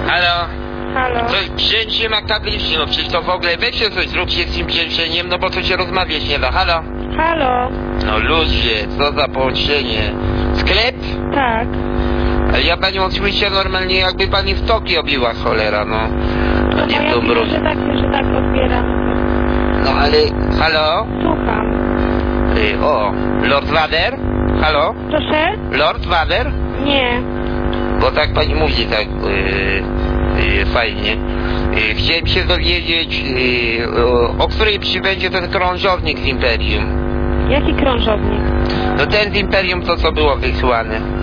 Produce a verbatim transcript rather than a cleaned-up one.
Halo? Halo? Coś wzięcie ma tablicznie, no przecież to w ogóle weźcie coś zróbcie z tym wzięciem, no bo to się rozmawiać nie da. Halo? Halo? No ludzie, co za połączenie. Sklep? Tak. Ale ja panią słyszę normalnie, jakby pani w Tokio biła, cholera, no. No No nie ja w widzę, że tak, że tak odbieram. No ale, halo? Słucham. Y, o, Lord Vader? Halo? Proszę? Lord Vader? Nie. Bo tak pani mówi tak yy, yy, fajnie. Yy, chciałem się dowiedzieć, yy, o, o której przybędzie ten krążownik z Imperium. Jaki krążownik? No ten z Imperium to co było wysłane.